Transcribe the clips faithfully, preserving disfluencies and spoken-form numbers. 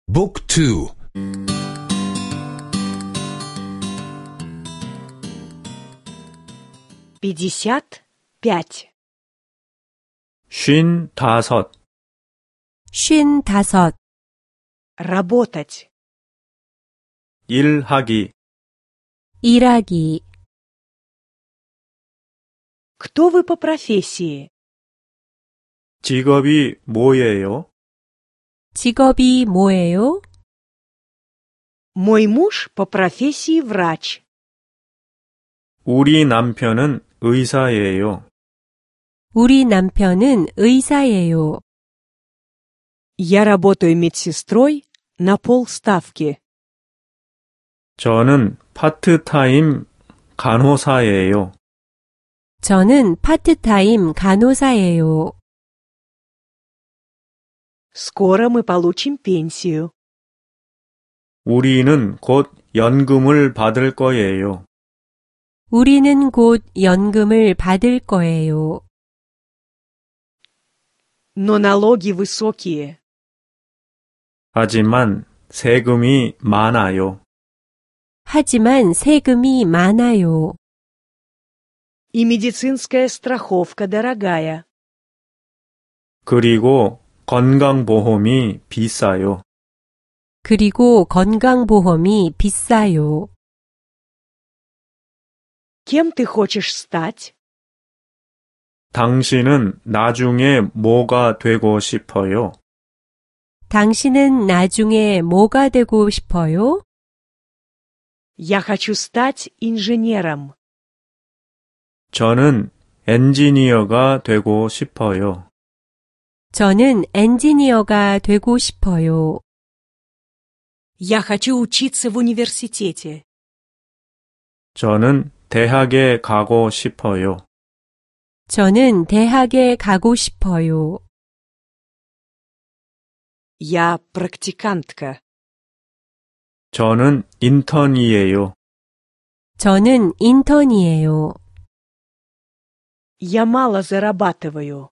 บุ๊กทู пятьдесят пять. 쉰 다섯. 쉰 다섯. Работать. 일하기. 일하기. Кто вы по профессии? 직업이 뭐예요? 직업이 뭐예요? Мой муж по профессии врач. 우리 남편은 의사예요. 우리 남편은 의사예요. Я работаю медсестрой на полставки. 저는 파트타임 간호사예요. 저는 파트타임 간호사예요. Скоро мы получим пенсию. 우리는 곧 연금을 받을 거예요. 우리는 곧 연금을 받을 거예요. Но налоги высокие. 하지만 세금이 많아요. 하지만 세금이 많아요. И медицинская страховка дорогая. 그리고 건강보험이 비싸요. 그리고 건강보험이 비싸요. Кем ты хочешь стать? 당신은 나중에 뭐가 되고 싶어요? 당신은 나중에 뭐가 되고 싶어요? Я хочу стать инженером. 저는 엔지니어가 되고 싶어요. 저는 엔지니어가 되고 싶어요. Я хочу учиться в университете. 저는 대학에 가고 싶어요. 저는 대학에 가고 싶어요. Я практикантка. 저는 인턴이에요. 저는 인턴이에요. Я мало зарабатываю.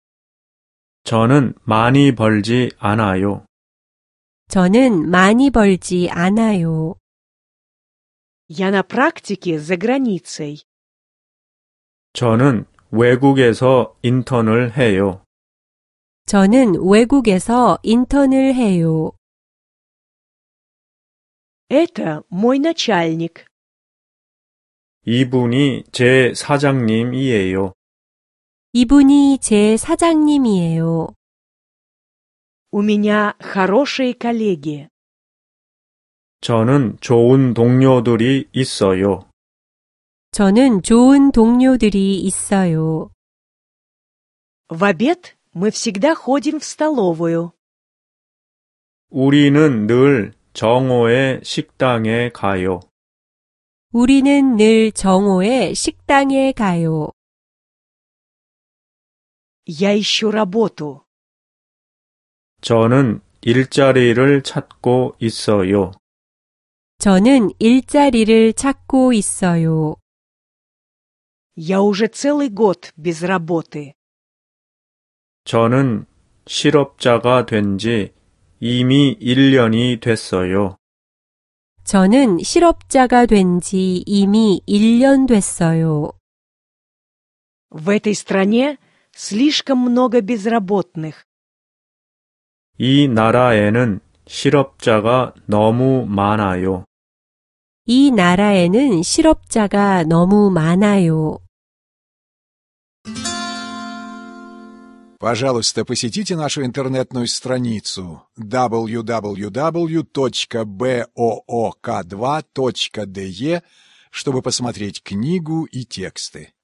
저는 많이 벌지 않아요. 저는 많이 벌지 않아요. Я на практике за границей. 저는 외국에서 인턴을 해요. 저는 외국에서 인턴을 해요. Это мой начальник. 이분이 제 사장님이에요. 이분이 제 사장님이에요. У меня хорошие коллеги. 저는 좋은 동료들이 있어요. 저는 좋은 동료들이 있어요. В обед мы всегда ходим в столовую. 우리는 늘 정오에 식당에 가요. 우리는 늘 정오에 식당에 가요. Я ищу работу. 저는 일자리를 찾고 있어요. 저는 일자리를 찾고 있어요. Я уже целый год без работы. 저는 실업자가 된 지 이미 일 년이 됐어요. 저는 실업자가 된 지 이미 일 년 됐어요. В этой стране слишком много безработных. 이 나라에는 실업자가 너무 많아요. 이 나라에는 실업자가 너무 많아요. Пожалуйста, посетите нашу интернетную страницу дабл ю дабл ю дабл ю точка боок два точка де, чтобы посмотреть книгу и тексты.